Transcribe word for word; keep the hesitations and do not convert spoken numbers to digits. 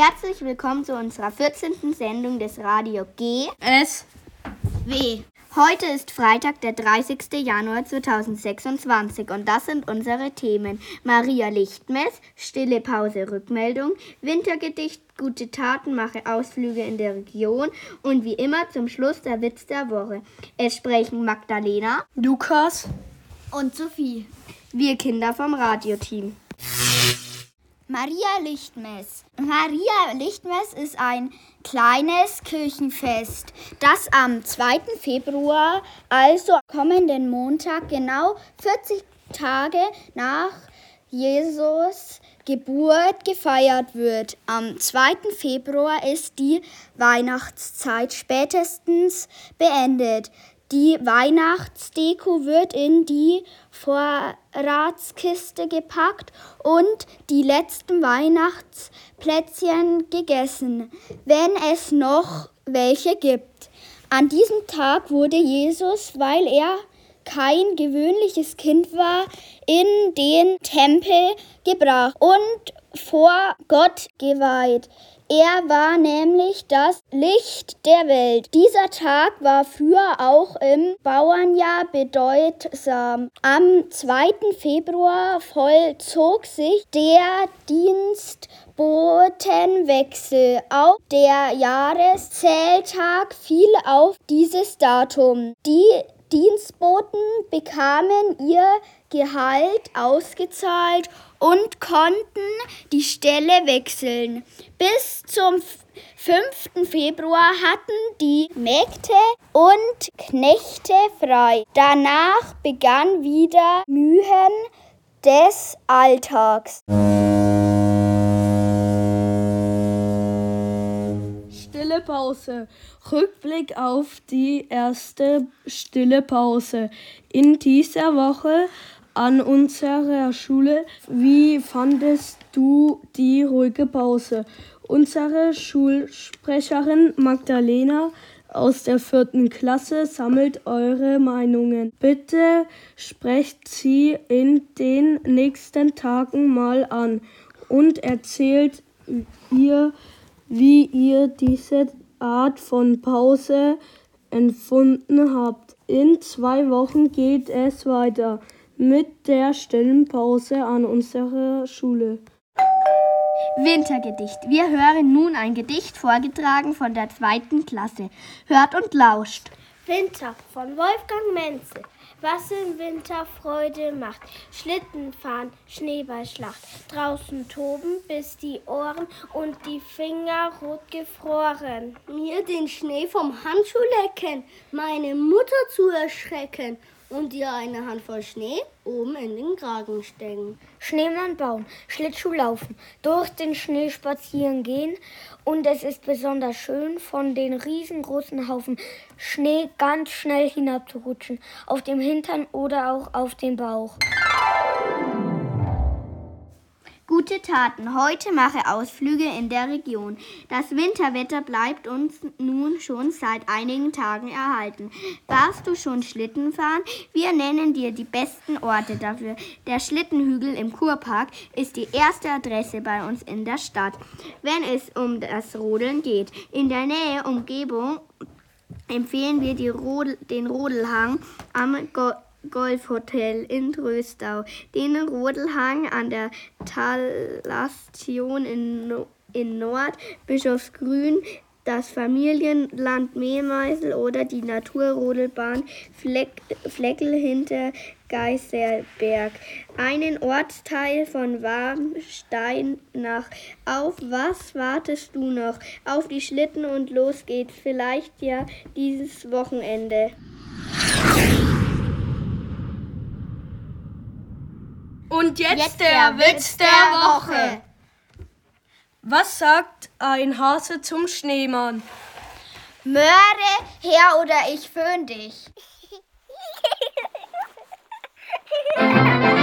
Herzlich willkommen zu unserer vierzehnten Sendung des Radio G S W. Heute ist Freitag, der dreißigsten Januar zweitausendsechsundzwanzig und das sind unsere Themen. Maria Lichtmess, Stille Pause Rückmeldung, Wintergedicht, gute Taten, mache Ausflüge in der Region und wie immer zum Schluss der Witz der Woche. Es sprechen Magdalena, Lukas und Sophie. Wir Kinder vom Radioteam. Maria Lichtmess. Maria Lichtmess ist ein kleines Kirchenfest, das am zweiten Februar, also kommenden Montag, genau vierzig Tage nach Jesus Geburt gefeiert wird. Am zweiten Februar ist die Weihnachtszeit spätestens beendet. Die Weihnachtsdeko wird in die Vorratskiste gepackt und die letzten Weihnachtsplätzchen gegessen, wenn es noch welche gibt. An diesem Tag wurde Jesus, weil er kein gewöhnliches Kind war, in den Tempel gebracht und vor Gott geweiht. Er war nämlich das Licht der Welt. Dieser Tag war früher auch im Bauernjahr bedeutsam. Am zweiten Februar vollzog sich der Dienstbotenwechsel. Auch der Jahreszähltag fiel auf dieses Datum. Die Dienstboten bekamen ihr Gehalt ausgezahlt und konnten die Stelle wechseln. Bis zum fünften Februar hatten die Mägde und Knechte frei. Danach begann wieder Mühen des Alltags. Stille Pause. Rückblick auf die erste Stille Pause in dieser Woche an unserer Schule. Wie fandest du die ruhige Pause? Unsere Schulsprecherin Magdalena aus der vierten Klasse sammelt eure Meinungen. Bitte sprecht sie in den nächsten Tagen mal an und erzählt ihr, wie ihr diese Art von Pause empfunden habt. In zwei Wochen geht es weiter mit der stillen Pause an unserer Schule. Wintergedicht. Wir hören nun ein Gedicht vorgetragen von der zweiten Klasse. Hört und lauscht. Winter von Wolfgang Menzel. Was im Winter Freude macht. Schlitten fahren, Schneeballschlacht. Draußen toben bis die Ohren und die Finger rot gefroren. Mir den Schnee vom Handschuh lecken, meine Mutter zu erschrecken und ihr eine Handvoll Schnee oben in den Kragen stecken. Schneemann bauen, Schlittschuh laufen, durch den Schnee spazieren gehen und es ist besonders schön, von den riesengroßen Haufen Schnee ganz schnell hinabzurutschen, auf dem Hintern oder auch auf dem Bauch. Gute Taten. Heute mache Ausflüge in der Region. Das Winterwetter bleibt uns nun schon seit einigen Tagen erhalten. Warst du schon Schlitten fahren? Wir nennen dir die besten Orte dafür. Der Schlittenhügel im Kurpark ist die erste Adresse bei uns in der Stadt, wenn es um das Rodeln geht. In der Nähe Umgebung empfehlen wir die Rodel, den Rodelhang am Go- Golfhotel in Tröstau, den Rodelhang an der Talastion in, no- in Nord, Bischofsgrün, das Familienland Mehmeisel oder die Naturrodelbahn Fleck- Fleckel hinter Geiselberg. Einen Ortsteil von Warmstein nach. Auf was wartest du noch? Auf die Schlitten und los geht's, vielleicht ja dieses Wochenende. Und jetzt, Jetzt der, der Witz der Woche. Was sagt ein Hase zum Schneemann? Möhre her oder ich föhn dich.